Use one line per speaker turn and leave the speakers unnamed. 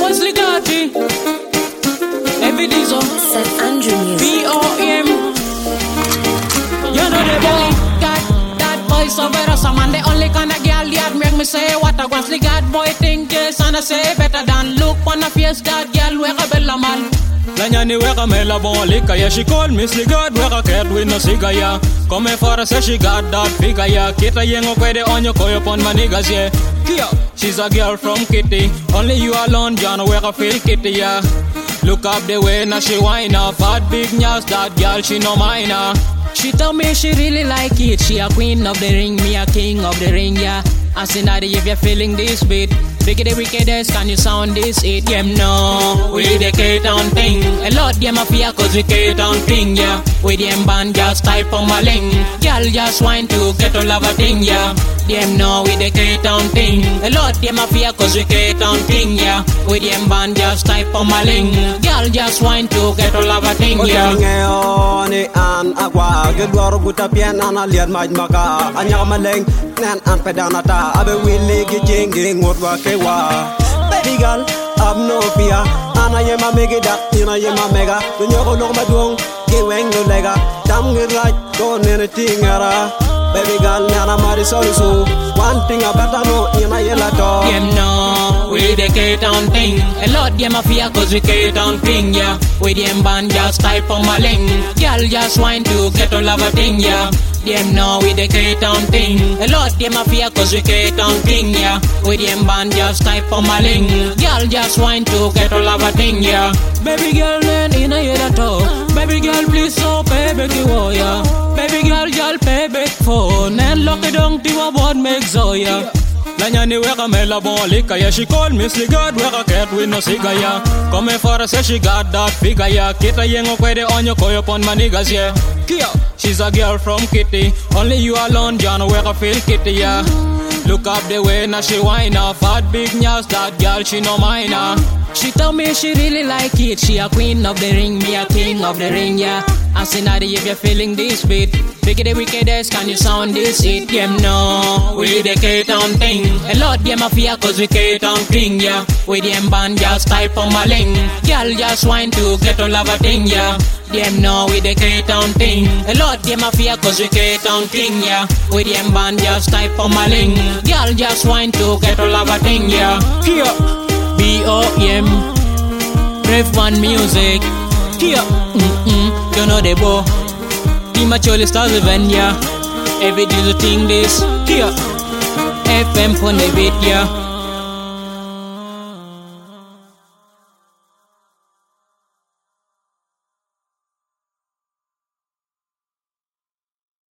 What's Ligati? Every diesel.
St. Andrew Music.
B-O-M. You know the boy got that voice over us. I'm the only kind of girl that make me say what I want. Got boy think yes, and I say better than look on the face that girl where a bella man. Lanyani weka mela bon lika ya. She called me sligad weka cat with no cigar ya. Come for her say she got that figure ya. Kita yengo kwede on your koyo pon my niggas yeah. Kia, she's a girl from Kitty. Only you alone John weka feel kitty ya. Look up the way now she whine up. Fat big nyas that girl she no minor. She told me she really like it. She a queen of the ring, me a king of the ring yeah. I say now if you're feeling this beat, bigger the wickedest, can you sound this it? Yeah, no, we the K-Town thing. A lot them a fear cause we K-Town thing, yeah. We them band just type on my link. Girl just whine to get all of a thing, yeah. Them know we the K-Town thing. A lot them a fear cause we K-Town thing, yeah. We them band just type on my link. Girl just whine to get all of a thing, yeah.
An agua, good water with a pian and a lead my maca. And Yamaling, Nan and Pedanata. I be willing to jinging what wa. Baby girl, I've no fear. And I am a mega that, you know, I'm a mega. When you go my doing, giving the lega. Damn it right, go anything. Baby girl, Nana Mari so. One thing I better know in a yellow dog.
Them know we the K-Town thing. A lot them a fear cause we K-Town thing, yeah. We them band just type on my link. Girl just whine to get all of a thing, yeah. Them know we the K-Town thing. A lot them a fear cause we K-Town thing, yeah. We them band just type on my link. Girl just whine to get all of a thing, yeah. Baby girl then in a yellow talk. Baby girl please so pay back the warrior. Baby girl pay back phone. And lock it down to a board make so, yeah. Lanyani weka mela bon lika ya. She called me sligad weka cat with no cigar ya. Come for her say she got that figure ya. Kita yengo kwede on your koyo pon my niggas yeah. Kia, she's a girl from Kitty. Only you alone John weka feel kitty yeah. Look up the way now she whine up. Fat big nyas that girl she no minor. She told me she really like it. She a queen of the ring, me a king of the ring yeah. I say now if you're feeling this beat, bigger the wickedest, can you sound this it? Them know we the K-Town thing. A lot them a fear cause we K-Town thing, yeah. We them band just type on my link. Girl just whine to get all of a thing, yeah. Them know we the K-Town thing. A lot them a fear cause we K-Town thing, yeah. We them band just type on my link. Girl just whine to get all of a thing, yeah. Here, B-O-M, Brave One Music. Here, you know the boy. Immature stars event, yeah. Every day you think this. Here, FM on the beat, yeah.